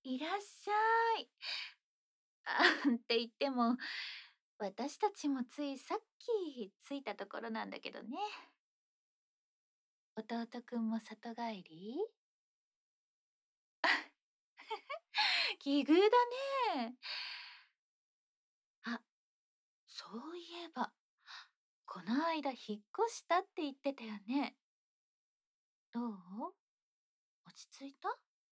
いらっしゃい。って言っても、私たちもついさっき着いたところなんだけどね。弟くんも里帰り？奇遇だね。あ、そういえば、この間引っ越したって言ってたよね。どう？落ち着いた？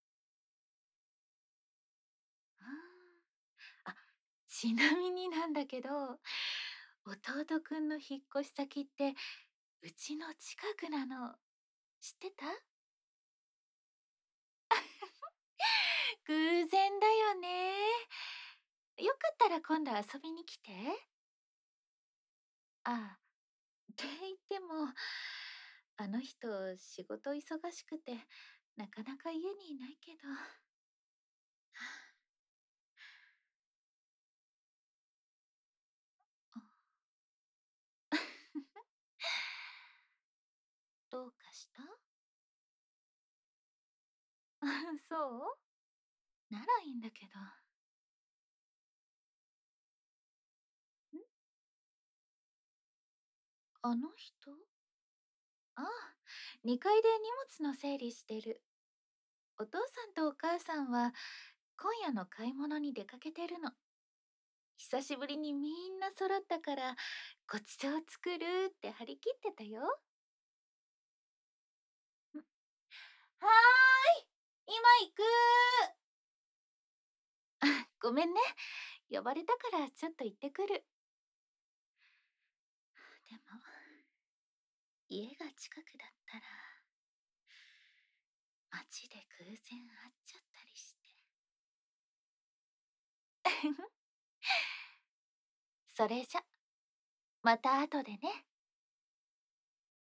うーん。あ、ちなみになんだけど、弟くんの引っ越し先って、うちの近くなの。知ってた？偶然だよね。よかったら今度遊びに来て。ああ、って言っても、あの人仕事忙しくて、なかなか家にいないけど。どうかした？そう？ならいいんだけど。あの人？ああ、2階で荷物の整理してる。お父さんとお母さんは今夜の買い物に出かけてるの。久しぶりにみんな揃ったからごちそう作るって張り切ってたよ。はーい、今行く。ごめんね。呼ばれたからちょっと行ってくる。でも、家が近くだったら、街で偶然会っちゃったりして。それじゃ、また後でね。